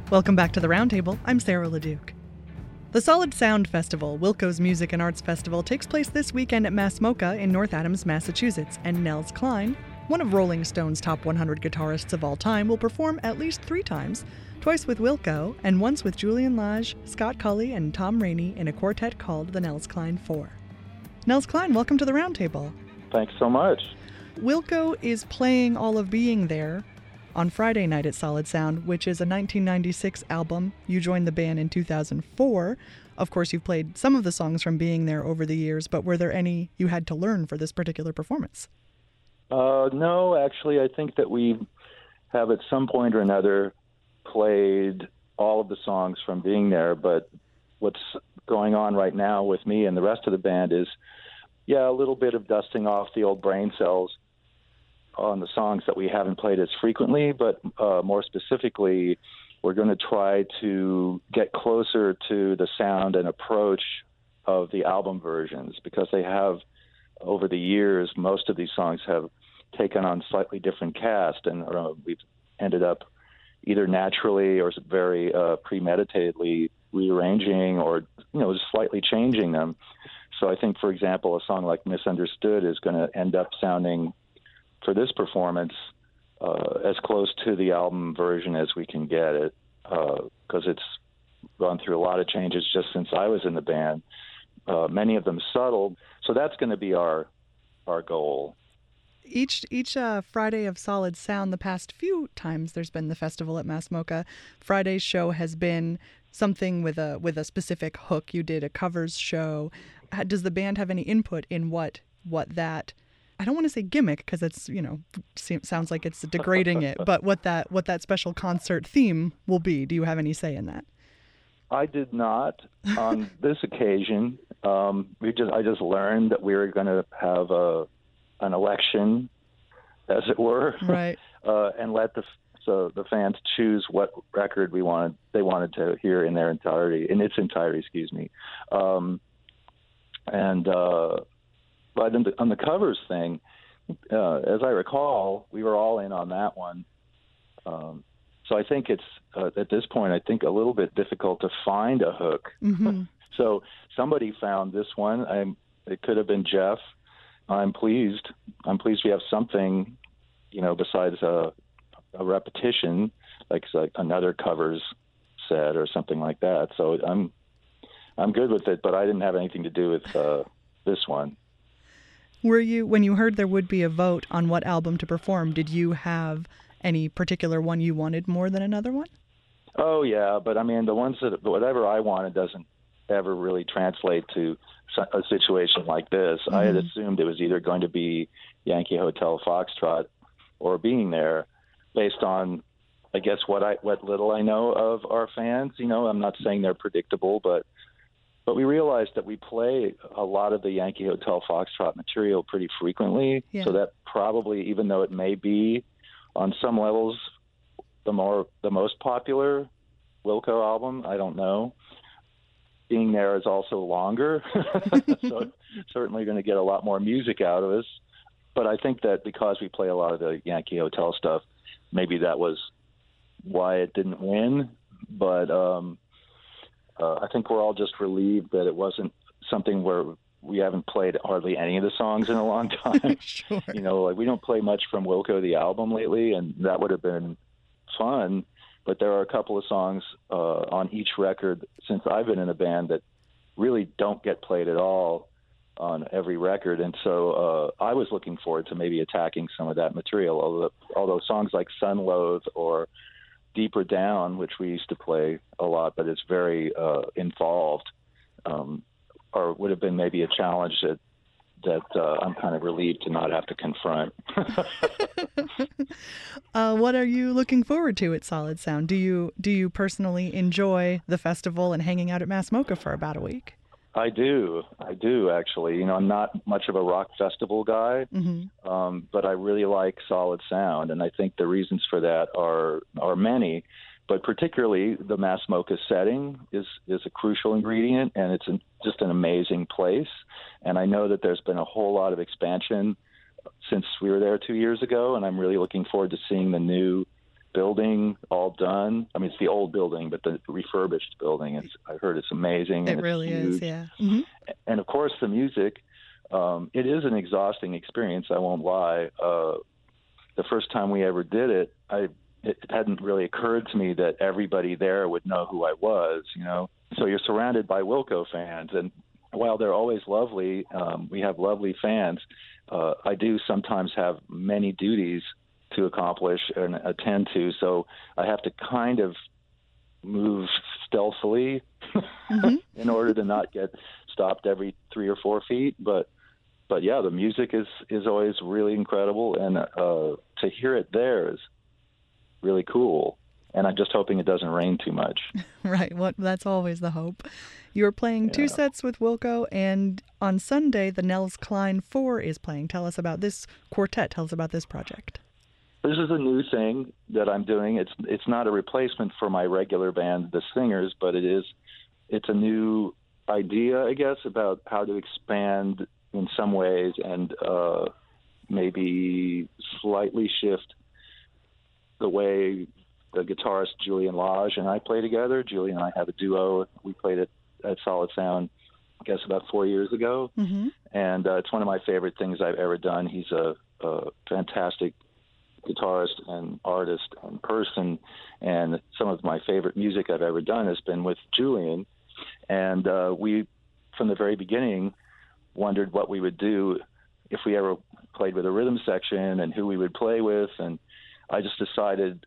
Welcome back to the Roundtable. I'm Sarah LeDuc. The Solid Sound Festival, Wilco's Music and Arts Festival, takes place this weekend at MassMocha in North Adams, Massachusetts, and Nels Cline, one of Rolling Stone's top 100 guitarists of all time, will perform at least 3 times, twice with Wilco and once with Julian Lage, Scott Cully, and Tom Rainey in a quartet called the Nels Cline Four. Nels Cline, welcome to the Roundtable. Thanks so much. Wilco is playing All of Being There on Friday night at Solid Sound, which is a 1996 album. You joined the band in 2004. Of course, you've played some of the songs from Being There over the years, but were there any you had to learn for this particular performance? No, actually, I think that we have at some point or another played all of the songs from Being There, but what's going on right now with me and the rest of the band is, a little bit of dusting off the old brain cells on the songs that we haven't played as frequently, but more specifically, we're going to try to get closer to the sound and approach of the album versions, because they have, over the years, most of these songs have taken on slightly different cast, and we've ended up either naturally or very premeditatedly rearranging or just slightly changing them. So I think, for example, a song like Misunderstood is going to end up sounding, for this performance, as close to the album version as we can get it, because it's gone through a lot of changes just since I was in the band, many of them subtle. So that's going to be our goal. Each Friday of Solid Sound, the past few times there's been the festival at MassMocha, Friday's show has been something with a specific hook. You did a covers show. Does the band have any input in what that, I don't want to say gimmick because it's, sounds like it's degrading it, but what that special concert theme will be? Do you have any say in that? I did not on this occasion. I just learned that we were going to have an election, as it were, right, and let the fans choose what record they wanted to hear in its entirety. Excuse me. But on the covers thing, as I recall, we were all in on that one. So I think it's, at this point, a little bit difficult to find a hook. Mm-hmm. So somebody found this one. It could have been Jeff. I'm pleased we have something, besides a repetition, like another covers set or something like that. So I'm good with it, but I didn't have anything to do with this one. Were you, when you heard there would be a vote on what album to perform, did you have any particular one you wanted more than another one? Oh, yeah, but I mean, the ones that, whatever I wanted doesn't ever really translate to a situation like this. Mm-hmm. I had assumed it was either going to be Yankee Hotel Foxtrot or Being There, based on, I guess, what little I know of our fans. I'm not saying they're predictable, but we realized that we play a lot of the Yankee Hotel Foxtrot material pretty frequently. Yeah. So that probably, even though it may be on some levels the most popular Wilco album, I don't know. Being There is also longer, so it's certainly going to get a lot more music out of us. But I think that because we play a lot of the Yankee Hotel stuff, maybe that was why it didn't win. But I think we're all just relieved that it wasn't something where we haven't played hardly any of the songs in a long time. Sure. We don't play much from Wilco the album lately, and that would have been fun. But there are a couple of songs on each record since I've been in a band that really don't get played at all on every record. And so I was looking forward to maybe attacking some of that material, although songs like Sunloathe or Deeper Down, which we used to play a lot, but it's very involved, or would have been maybe a challenge that I'm kind of relieved to not have to confront. What are you looking forward to at Solid Sound? Do you personally enjoy the festival and hanging out at MassMocha for about a week? I do actually. I'm not much of a rock festival guy, mm-hmm. But I really like Solid Sound, and I think the reasons for that are many. But particularly the MassMocha setting is a crucial ingredient, and it's just an amazing place. And I know that there's been a whole lot of expansion since we were there 2 years ago, and I'm really looking forward to seeing the new building all done. I mean, it's the old building, but the refurbished building. I heard it's amazing. It and really it's huge. is, yeah. Mm-hmm. And of course, the music. It is an exhausting experience. I won't lie. The first time we ever did it, it hadn't really occurred to me that everybody there would know who I was. So you're surrounded by Wilco fans, and while they're always lovely, we have lovely fans. I do sometimes have many duties to accomplish and attend to, so I have to kind of move stealthily Mm-hmm. in order to not get stopped every 3 or 4 feet. But yeah, the music is always really incredible, and to hear it there is really cool. And I'm just hoping it doesn't rain too much. Right. Well, that's always the hope. You're playing 2 sets with Wilco, and on Sunday, the Nels Cline 4 is playing. Tell us about this quartet. Tell us about this project. This is a new thing that I'm doing. It's not a replacement for my regular band, the Singers, but it's a new idea, I guess, about how to expand in some ways and maybe slightly shift the way the guitarist Julian Lage and I play together. Julian and I have a duo. We played it at Solid Sound, I guess, about 4 years ago. Mm-hmm. And it's one of my favorite things I've ever done. He's a fantastic guitarist and artist and person. And some of my favorite music I've ever done has been with Julian. And we, from the very beginning, wondered what we would do if we ever played with a rhythm section and who we would play with. And I just decided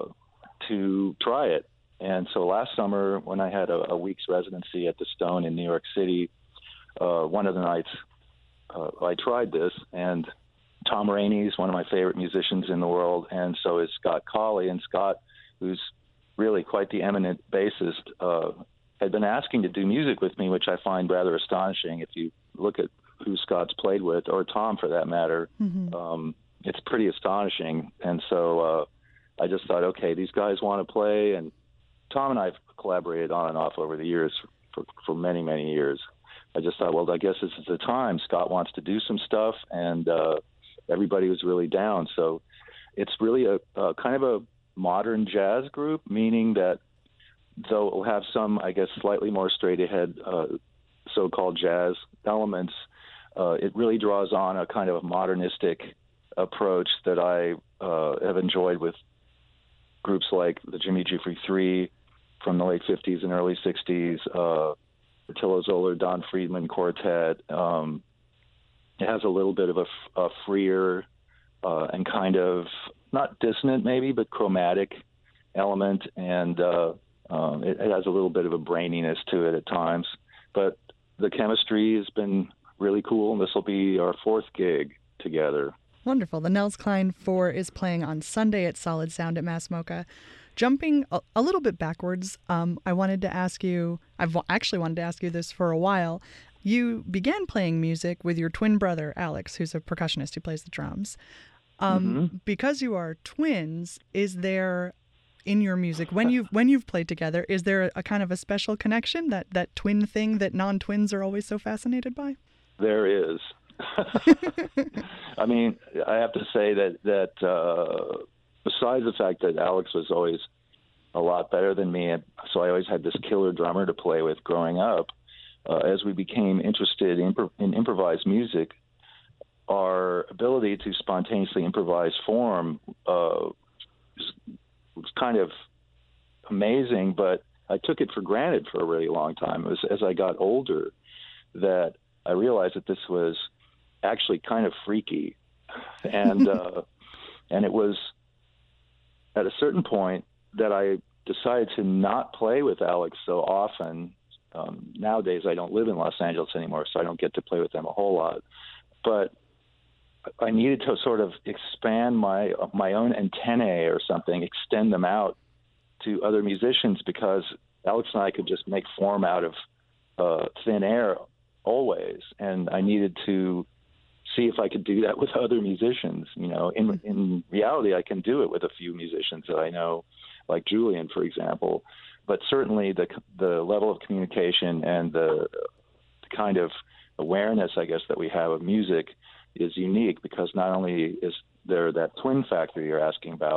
to try it. And so last summer, when I had a week's residency at the Stone in New York City, one of the nights I tried this, and Tom Rainey is one of my favorite musicians in the world, and so is Scott Colley. And Scott, who's really quite the eminent bassist, had been asking to do music with me, which I find rather astonishing. If you look at who Scott's played with, or Tom for that matter, Mm-hmm. It's pretty astonishing. And so I just thought, okay, these guys want to play, and Tom and I have collaborated on and off over the years for many, many years. I just thought, well, I guess this is the time. Scott wants to do some stuff, and everybody was really down. So it's really a kind of a modern jazz group, meaning that though it will have some, I guess, slightly more straight ahead so-called jazz elements, it really draws on a kind of modernistic approach that I have enjoyed with groups like the Jimmy Giuffre 3 from the late 50s and early 60s, Attilo Zoller, Don Friedman Quartet. It has a little bit of a freer and kind of, not dissonant maybe, but chromatic element, and it has a little bit of a braininess to it at times. But the chemistry has been really cool, and this will be our 4th gig together. Wonderful. The Nels Cline 4 is playing on Sunday at Solid Sound at Mass MoCA. Jumping a little bit backwards, I wanted to ask you, I've actually wanted to ask you this for a while. You began playing music with your twin brother, Alex, who's a percussionist who plays the drums. Because you are twins, is there, in your music, when you've played together, is there a kind of a special connection, that twin thing that non-twins are always so fascinated by? There is. I mean, I have to say that besides the fact that Alex was always a lot better than me, so I always had this killer drummer to play with growing up, as we became interested in improvised music, our ability to spontaneously improvise form was kind of amazing, but I took it for granted for a really long time. It was as I got older that I realized that this was actually kind of freaky. And and it was at a certain point that I decided to not play with Alex so often. Nowadays, I don't live in Los Angeles anymore, so I don't get to play with them a whole lot. But I needed to sort of expand my own antennae or something, extend them out to other musicians, because Alex and I could just make form out of thin air always, and I needed to see if I could do that with other musicians. In reality, I can do it with a few musicians that I know, like Julian, for example. But certainly the level of communication and the kind of awareness, I guess, that we have of music is unique, because not only is there that twin factor you're asking about,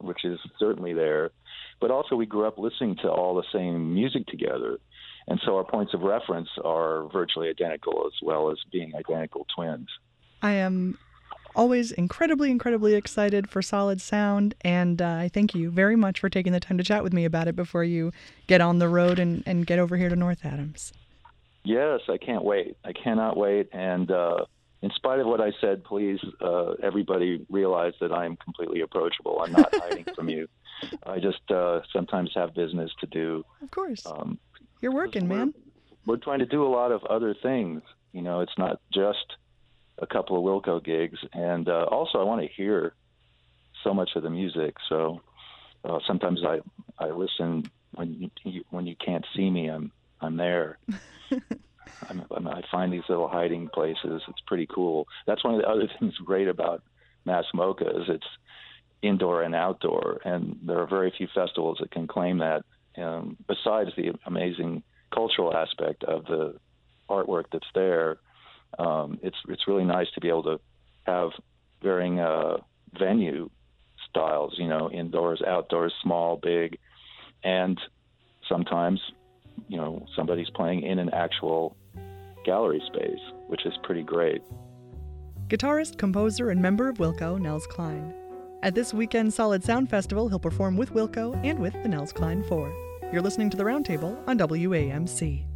which is certainly there. But also we grew up listening to all the same music together. And so our points of reference are virtually identical, as well as being identical twins. I am always incredibly, incredibly excited for Solid Sound, and I thank you very much for taking the time to chat with me about it before you get on the road and get over here to North Adams. Yes, I can't wait. I cannot wait. And in spite of what I said, please, everybody realize that I am completely approachable. I'm not hiding from you. I just sometimes have business to do. Of course. You're working, man. We're trying to do a lot of other things. You know, it's not just a couple of Wilco gigs. And also I want to hear so much of the music. So sometimes I listen when you can't see me. I'm there. I find these little hiding places. It's pretty cool. That's one of the other things great about Mass Mocha is it's indoor and outdoor, and there are very few festivals that can claim that. Besides the amazing cultural aspect of the artwork that's there, it's really nice to be able to have varying venue styles. You know, indoors, outdoors, small, big, and sometimes, you know, somebody's playing in an actual gallery space, which is pretty great. Guitarist, composer, and member of Wilco, Nels Cline. At this weekend's Solid Sound Festival, he'll perform with Wilco and with the Nels Cline 4. You're listening to The Roundtable on WAMC.